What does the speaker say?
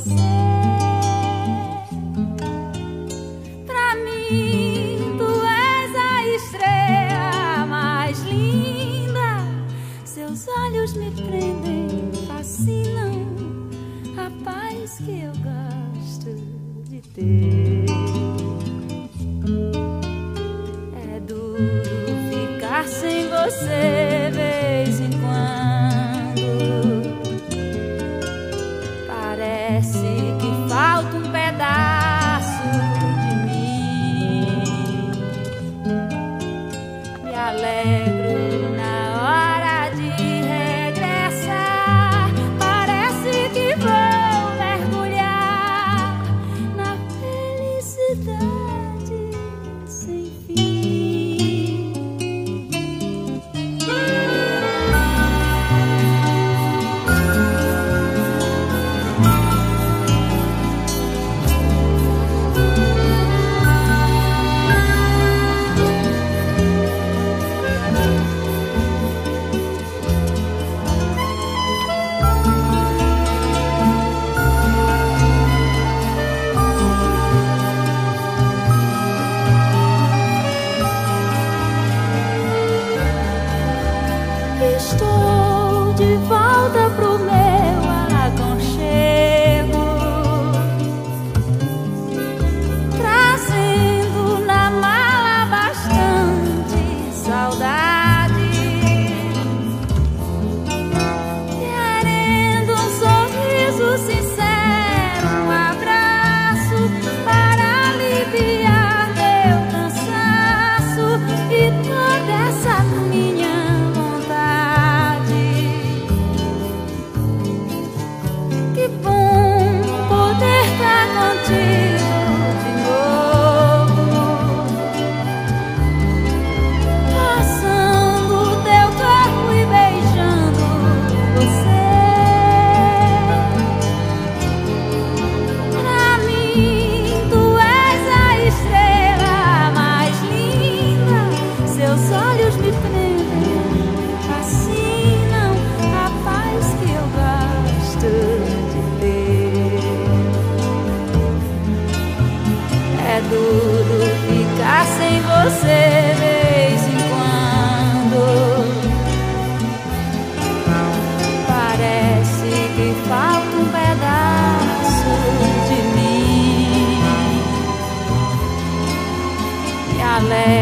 você. Pra mim, tu és a estrela mais linda. Seus olhos me prendem, fascinam, a paz que eu gosto de ter. É duro ficar sem você vez em quando. Parece que falta um pedaço de mim. Me alegro na hora de regressar. Parece que vou mergulhar na felicidade sem fim. Estou de volta pro meu aconchego, trazendo na mala bastante saudade, querendo um sorriso sincero, um abraço para aliviar meu cansaço e toda essa minha que bom poder estar contigo de novo, passando o teu corpo e beijando você. Pra mim, tu és a estrela mais linda. Seus olhos me prendem, fascinam, a paz que eu gosto. É duro ficar sem você vez em quando. Parece que falta um pedaço de mim. Me alegro